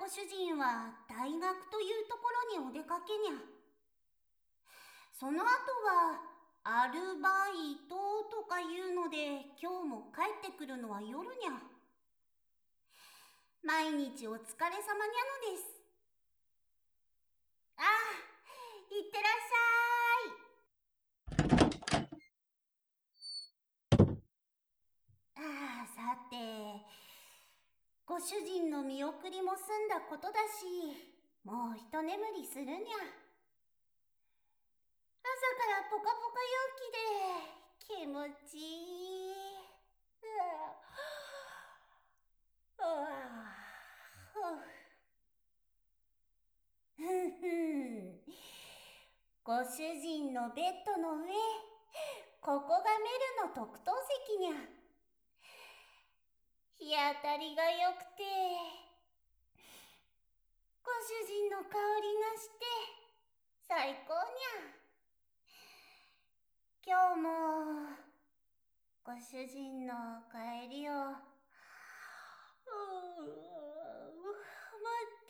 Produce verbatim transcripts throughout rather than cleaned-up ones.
ご主人は大学というところにお出かけにゃ。その後はアルバイトとかいうので今日も帰ってくるのは夜にゃ。毎日お疲れ様にゃのです。ああ、いってらっしゃい。ああ、さて、ご主人の見送りも済んだことだし、もう一眠りするにゃ。朝からポカポカ陽気で気持ちいい。うわあ、ふんふん。ご主人のベッドの上、ここがメルの特等席にゃ。日当たりが良くて、ご主人の香りがして最高にゃ。今日もご主人の帰りを、うー、待って。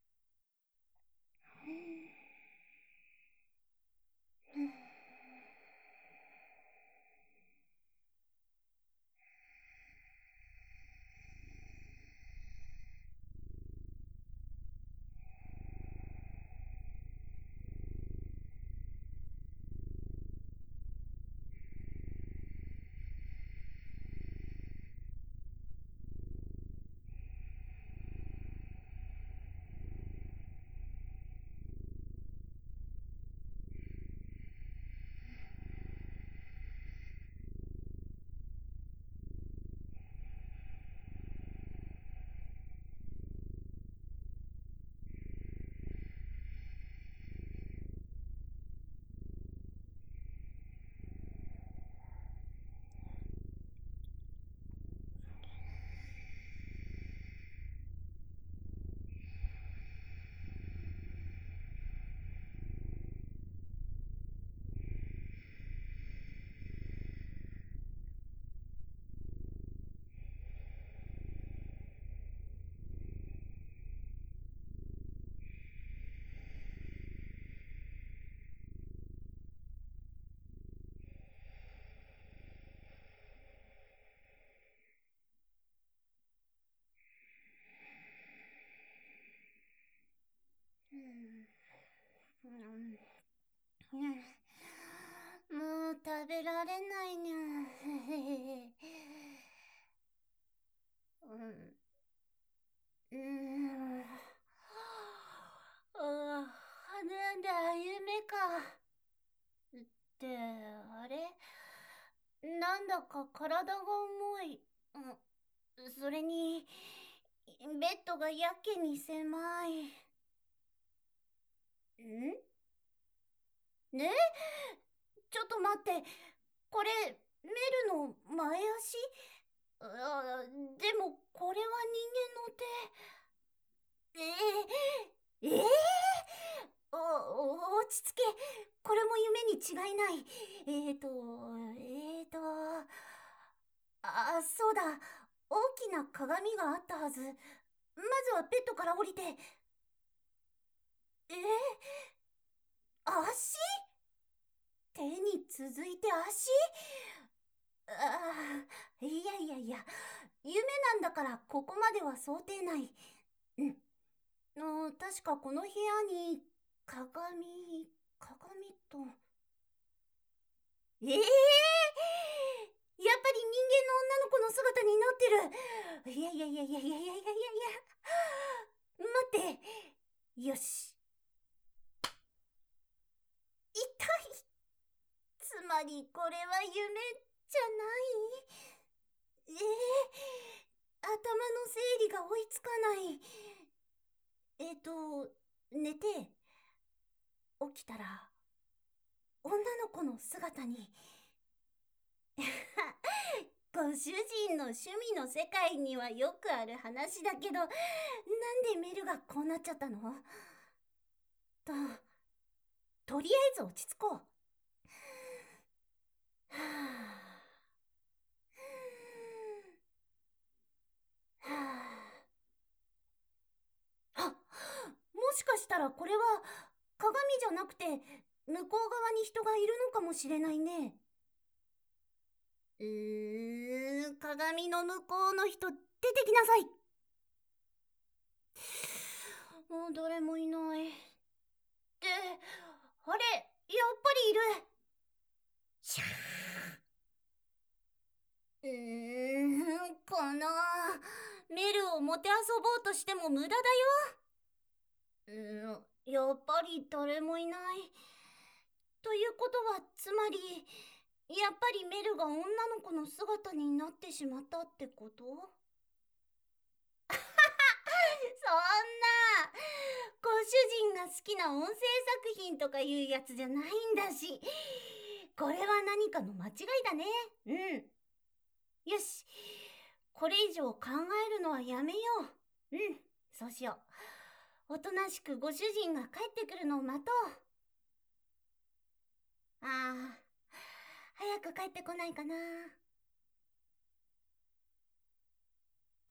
もう食べられないにゃ。うん。うん。ああ、なんだ、夢か。って、あれなんだか体が重い。うん、それに、ベッドがやけに狭い。んねちょっと待って。これ、メルの前足あ、でも、これは人間の手。えー、えー、お、お落ち着け。これも夢に違いない。えーと、えーと、あ、そうだ。大きな鏡があったはず。まずはベッドから降りて。えー、足手に続いて足ああ、いやいやいや、夢なんだからここまでは想定内。うん。あ、確かこの部屋に鏡、鏡と。ええー、やっぱり人間の女の子の姿になってる。いやいやいやいやいやいやいやいやいや。待って。よし。痛い。つまりこれは夢じゃない。ええー、頭の整理が追いつかない。えっと、寝て、起きたら、女の子の姿に。ご主人の趣味の世界にはよくある話だけど、なんでメルがこうなっちゃったのと、とりあえず落ち着こう。はぁ、はぁ、 しかしたらこれは鏡じゃなくて向こう側に人がいるのかもしれないね。うーん、鏡の向こうの人、出てきなさい。もう誰もいない。って、あれ、やっぱりいる。シャー。うーん、このメルをもてあそぼうとしても無駄だよ。うーん、やっぱり誰もいない。ということはつまりやっぱりメルが女の子の姿になってしまったってこと？そんな、ご主人が好きな音声作品とかいうやつじゃないんだし、これは何かの間違いだね。うん。よし、これ以上考えるのはやめよう。うん、そうしよう。おとなしくご主人が帰ってくるのを待とう。ああ、早く帰ってこないかな。